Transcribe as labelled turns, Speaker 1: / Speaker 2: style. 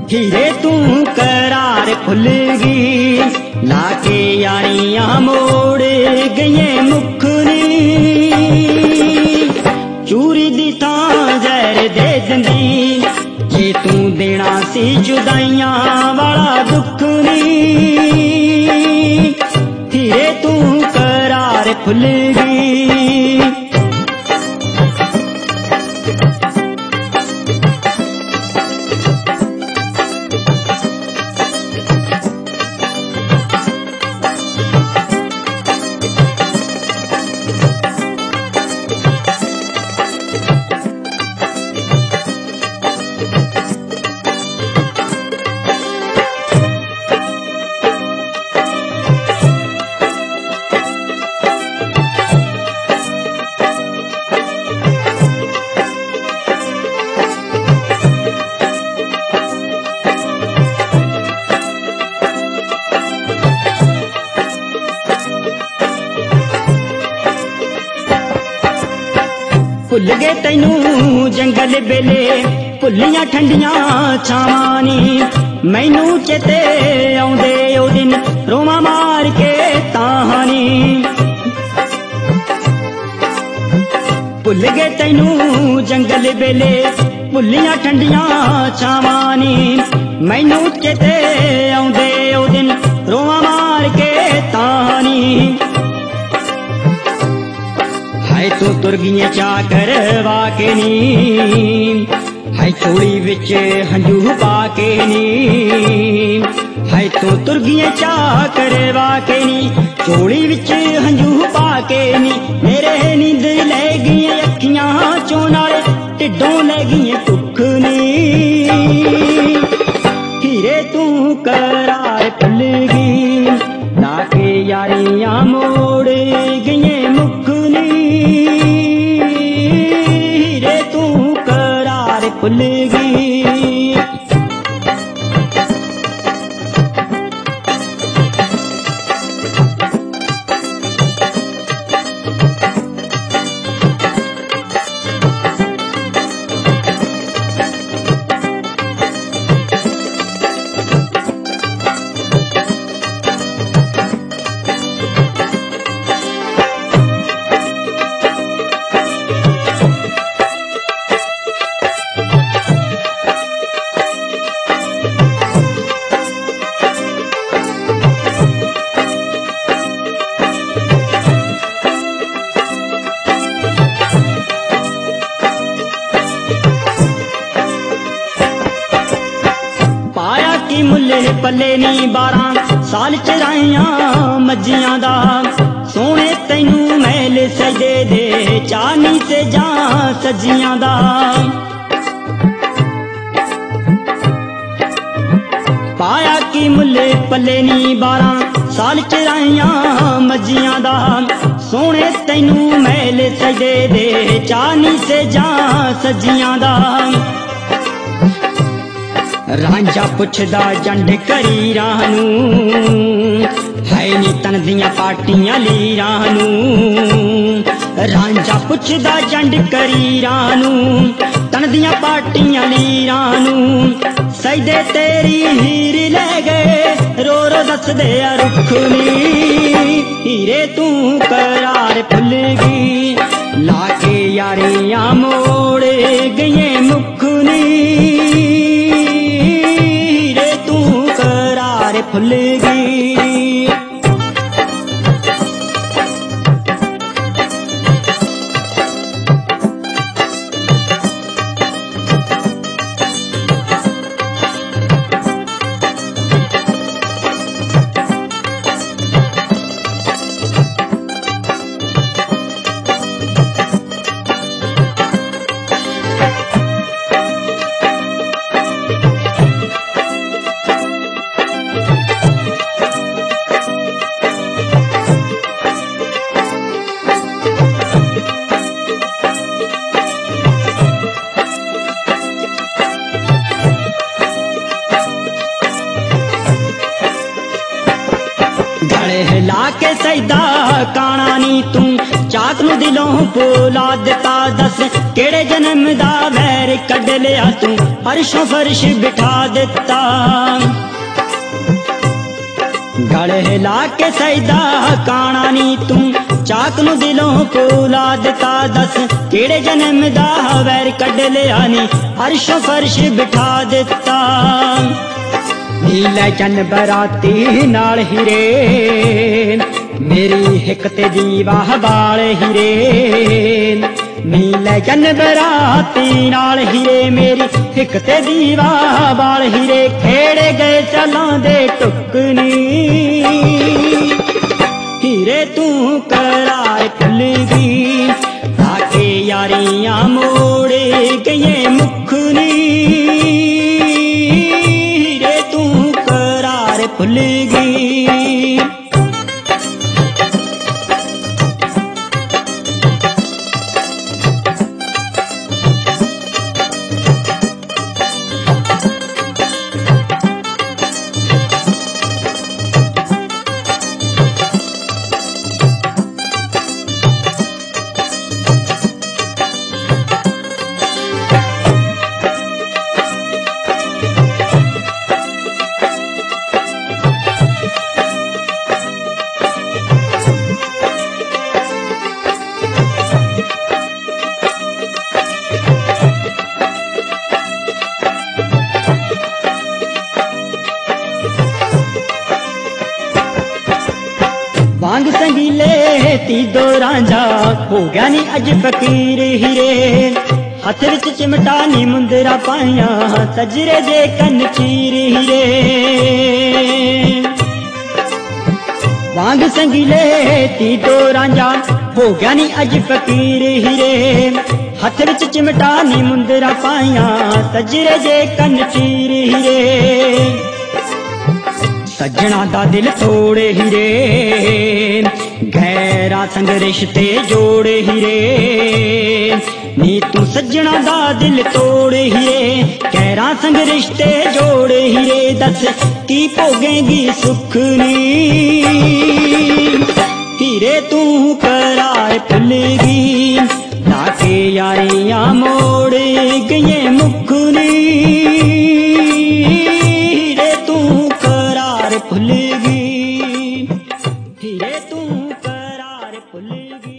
Speaker 1: हीरे तू करार भुलगी लाके यारियां मोड़ गईए मुखनी चूरी दी तां जहर दे दिंदी जे तू देना सी जुदाइयां वाला दुख नी हीरे तू करार भुलगी भुल गए तैनू जंगल बेले भुलियां ठंडियां छावानी मैनू चेते आउंदे ओ दिन रोवा मार के ताहानी भुल गए तैनू जंगल बेले भुलियां ठंडियां छावानी मैनू चेते आउंदे ओ दिन रोवा मार के ताहानी हाय तू तुर गईए चा करवा के नी हाय चोली विच हंजू पा के नी हाय तू तुर गईए चा करवा के नी चोली विच हंजू पा के नी मेरे नींद ले गई अखियां चों नाल ढिड्डों ले गई भुख नी हीरे तू करार भुलगी लाके यारियां मोड़ गईए मुख नी भुलगी मुल्ले पल्ले नी 12 साल चराइयां मज्जियां दा सोने तैनू मैल सजे दे चानी से जा सजियां दा पाया की मुल्ले पल्ले नी 12 साल चराइयां मज्जियां दा सोने तैनू मैल सजे दे चानी से जा सजियां दा रांझा पुछदा जंड करी रानू हाय नी तन दियां पाटियां ली रानू रांझा पुछदा जंड करी रानू तन दियां पाटियां ली रानू सजदे तेरी हीर ले गए रो रो दस दे रुख नी हीरे तू करार भुलगी लाके यारियां मोड़ गईए मुख नी भुलगी ਦਿੱਤਾ ਦੱਸ ਕਿਹੜੇ ਜਨਮ ਦਾ ਵੈਰ ਕੱਢ ਲਿਆ ਤੂੰ ਅਰਸ਼ੋਂ ਫਰਸ਼ ਬਿਠਾ ਦਿੱਤਾ ਗਲ ਹਿਲਾ ਕੇ ਸਜਦਾ ਕਾਣਾ ਨੀ ਤੂੰ ਚਾਕ ਨੂੰ ਦਿਲੋਂ ਕੋਲਾ ਦਿੱਤਾ ਦੱਸ ਕਿਹੜੇ ਜਨਮ ਦਾ ਵੈਰ ਕੱਢ ਲਿਆ ਨੀ ਅਰਸ਼ੋਂ ਫਰਸ਼ ਬਿਠਾ ਦਿੱਤਾ ਨੀਲੇ ਚੰਨ ਬਰਾਤੀ ਨਾਲ ਹੀਰੇ ਮੇਰੀ ਹਿੱਕ ਤੇ ਦੀਵਾ ਬਾਲ ਹੀਰੇ ਨੀਲੇ ਚੰਨ ਬਰਾਤੀ ਨਾਲ ਹੀਰੇ ਮੇਰੀ ਹਿੱਕ ਤੇ ਦੀਵਾ ਬਾਲ ਹੀਰੇ ਖੇੜੇ ਗਏ ਚਾਲਾਂ ਦੇ ਟੁਕਨੀ ਹੀਰੇ ਤੂੰ ਕਰਾਰ ਭੁੱਲ ਗਈ ਆਕੇ ਯਾਰੀਆਂ ਮੋੜ ਗਏ ਮੁਖਨੀ ਹੀਰੇ ਤੂੰ ਕਰਾਰ ਭੁੱਲ ਗਈ वांग संगीले ती दो रांझा हो गया नी अज फकीर हीरे हथ विच चिमटा नी मुंदरा पाया सजरे दे कन चीर हीरे वांग संगीले ती दो रांझा हो गया नी अज फकीर हीरे हथ विच चिमटा नी मुंदरा पाया सजरे दे कन चीर हीरे सज्जणा दा दिल तोड़े हीरे गहरा संग रिश्ते जोड़े हीरे नी तू सज्जणा दा दिल तोड़े हीरे गहरा संग रिश्ते जोड़े हीरे दस की भोगेंगी सुखनी हीरे तू करार भुलगी लाके यारियां मोड़ गए मुखनी हीरे तू भुल गई हीरे तू करार भुल गई।